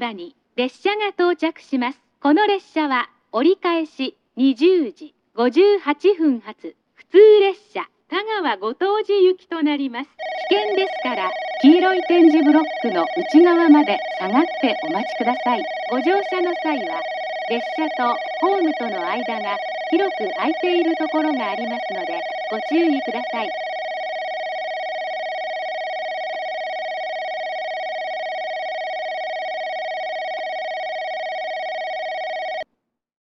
場に列車が到着します。この列車は折り返し20時58分発普通列車田川ご当地行きとなります。危険ですから黄色い点字ブロックの内側まで下がってお待ちください。ご乗車の際は列車とホームとの間が広く空いているところがありますのでご注意ください。